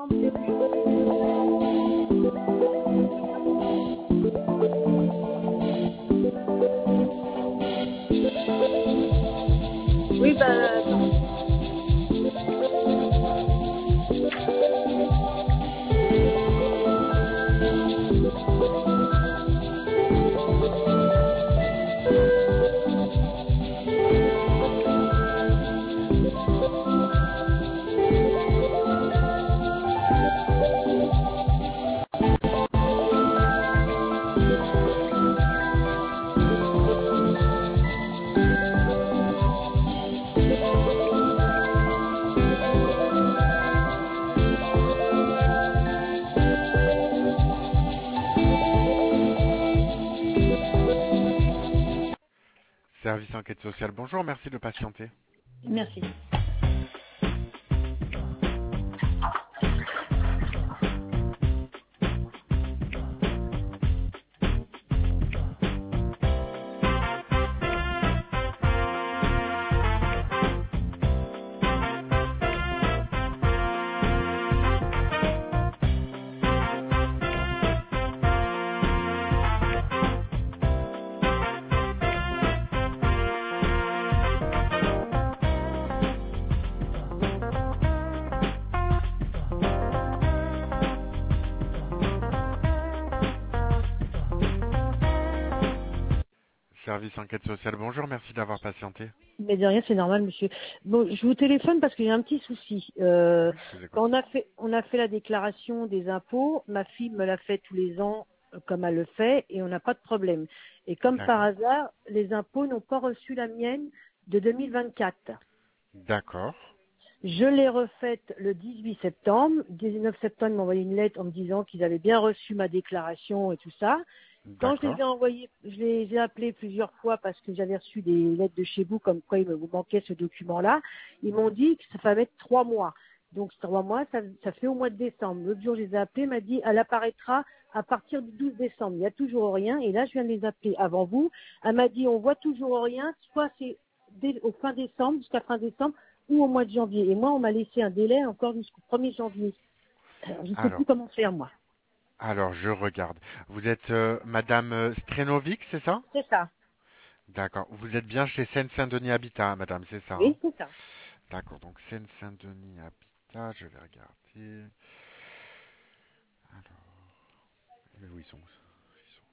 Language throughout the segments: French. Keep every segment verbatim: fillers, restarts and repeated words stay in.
Oui, bah, attends. Service enquête sociale, bonjour, merci de patienter. Merci. Service enquête sociale, bonjour, merci d'avoir patienté. Mais de rien, c'est normal, monsieur. Bon, je vous téléphone parce qu'il y a un petit souci. Euh, Oui, je vous écoute. quand on a fait, on a fait la déclaration des impôts, ma fille me l'a fait tous les ans, euh, comme elle le fait, et on n'a pas de problème. Et comme par D'accord. hasard, les impôts n'ont pas reçu la mienne de deux mille vingt-quatre. D'accord. Je l'ai refaite le dix-huit septembre. dix-neuf septembre, ils m'ont envoyé une lettre en me disant qu'ils avaient bien reçu ma déclaration et tout ça. Quand je les D'accord. ai envoyés, je les ai appelés plusieurs fois parce que j'avais reçu des lettres de chez vous comme quoi il me vous manquait ce document-là. Ils m'ont dit que ça fallait mettre trois mois. Donc trois mois, ça, ça fait au mois de décembre. L'autre jour, je les ai appelés, m'a dit elle apparaîtra à partir du douze décembre. Il n'y a toujours rien. Et là, je viens de les appeler avant vous. Elle m'a dit on voit toujours rien. Soit c'est dès- au fin décembre, jusqu'à fin décembre, ou au mois de janvier. Et moi, on m'a laissé un délai encore jusqu'au premier janvier. Alors, je ne sais Alors, plus comment faire, moi. alors je regarde. Vous êtes euh, Madame euh, Strenovic, c'est ça? C'est ça. D'accord. Vous êtes bien chez Seine-Saint-Denis Habitat, madame, c'est ça, hein? Oui, c'est ça. D'accord, donc Seine-Saint-Denis Habitat, je vais regarder. Alors, mais où ils sont? Ils sont-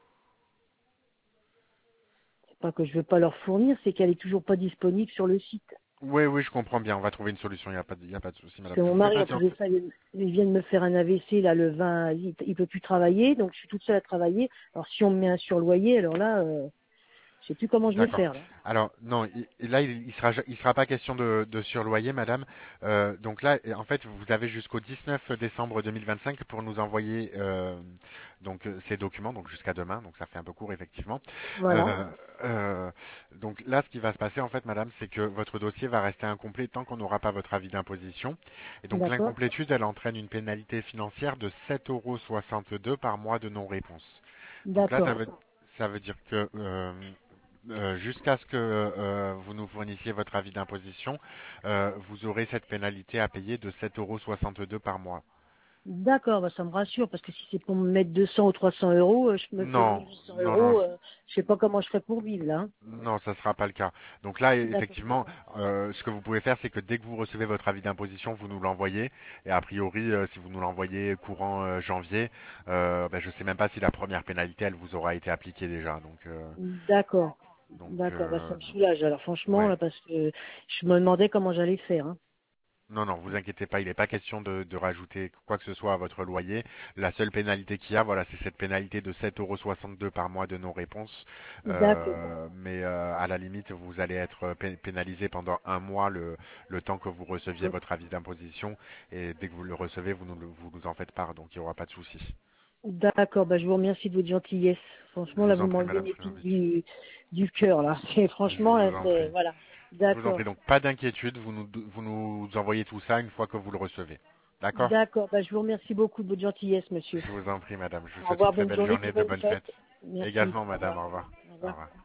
C'est pas que je veux pas leur fournir, c'est qu'elle est toujours pas disponible sur le site. Oui, oui, je comprends bien. On va trouver une solution. Il n'y a pas de, il y a pas de souci, Parce madame. que Je mon vous fais mari, en plus de patienter. ça, il il vient de me faire un A V C, là, le vingt, il, il peut plus travailler, donc je suis toute seule à travailler. Alors, si on me met un surloyer, alors là, euh, je sais plus comment je vais D'accord. faire, là. Alors non, il- il- là il, il sera ja- il sera pas question de, de surloyer, madame. Euh, donc là, en fait, vous avez jusqu'au dix-neuf décembre deux mille vingt-cinq pour nous envoyer euh, donc euh, ces documents, donc jusqu'à demain. Donc ça fait un peu court effectivement. Voilà. Euh, euh, donc là, ce qui va se passer en fait, madame, c'est que votre dossier va rester incomplet tant qu'on n'aura pas votre avis d'imposition. Et donc D'accord. l'incomplétude, elle entraîne une pénalité financière de sept euros soixante-deux par mois de non-réponse. Donc là, ça D'accord. veut ça veut dire que euh, euh, jusqu'à ce que euh, vous nous fournissiez votre avis d'imposition, euh, vous aurez cette pénalité à payer de sept euros soixante-deux par mois. D'accord, bah ça me rassure, parce que si c'est pour me mettre deux cents ou trois cents euros, euh, je me fais Non, mille huit cents non, non, euros, euh, je sais pas comment je ferai pour vivre, là. Hein. non, ça ne sera pas le cas. Donc là, D'accord. effectivement, euh, ce que vous pouvez faire, c'est que dès que vous recevez votre avis d'imposition, vous nous l'envoyez. Et a priori, euh, si vous nous l'envoyez courant euh, janvier, euh, ben, je ne sais même pas si la première pénalité, elle vous aura été appliquée déjà. Donc, euh, D'accord. donc, D'accord, bah ça euh, me soulage, alors franchement, ouais. là, parce que je me demandais comment j'allais faire, hein. Non, non, vous inquiétez pas, il n'est pas question de, de rajouter quoi que ce soit à votre loyer. La seule pénalité qu'il y a, voilà, c'est cette pénalité de sept euros soixante-deux par mois de non-réponse. D'accord. Euh, mais euh, à la limite, vous allez être pé- pénalisé pendant un mois le, le temps que vous receviez votre avis d'imposition. Et dès que vous le recevez, vous nous, le- vous nous en faites part, donc il n'y aura pas de souci. D'accord, bah je vous remercie de votre gentillesse. Je Franchement, là, vous vous en prie, m'enlevez Madame une épine Stranovic. du, du cœur, là. C'est Je franchement, là, vous en c'est, prie. voilà. Je vous en prie, D'accord. donc pas d'inquiétude, vous nous, vous nous envoyez tout ça une fois que vous le recevez. D'accord? D'accord, bah je vous remercie beaucoup de votre gentillesse, monsieur. Je vous en prie, madame. Je vous Au souhaite une revoir, très bonne belle journée, journée, puis de bonne bonnes fête. fêtes. Merci. Également, Au madame. revoir. Au revoir. Au Au revoir. revoir.